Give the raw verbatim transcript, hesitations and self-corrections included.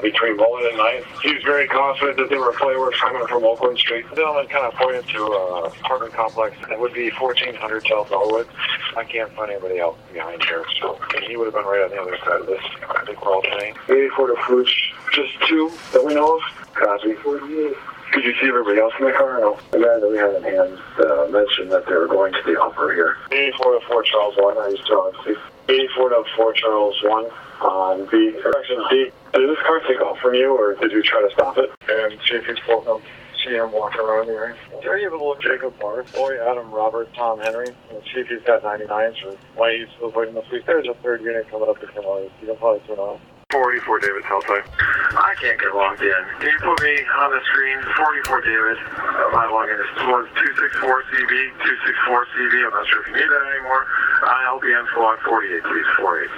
between Mullen and ninth. He was very confident that they were playworks coming from Oakland Street. The gentleman kind of pointed to a apartment complex. It would be fourteen hundred South Elwood. I can't find anybody else behind here, so he would have been right on the other side of this. I think we're all saying. eighty-four to Fooch, just two that we know of. Copy. Could you see everybody else in the car? No. The guy that we had in hand uh, mentioned that they were going to the upper here. eighty-four to four Charles one. Are you still on C? eighty-four to four Charles one on B. Direction D. Did this car take off from you, or did you try to stop it? And see if you spoke up. See him walking around the area. Are you able to look Jacob Barth, Boy, Adam, Robert, Tom Henry, and see if he's got ninety-nines or why he's avoiding the police? There's a third unit coming up the canal. You can probably turn on. forty-four David, Southside. I can't get logged in. Can you put me on the screen? forty-four David. Uh, my login is two six four C B, two six four C B. I'm not sure if you need that anymore. I L B N squad forty-eight, please, forty-eight.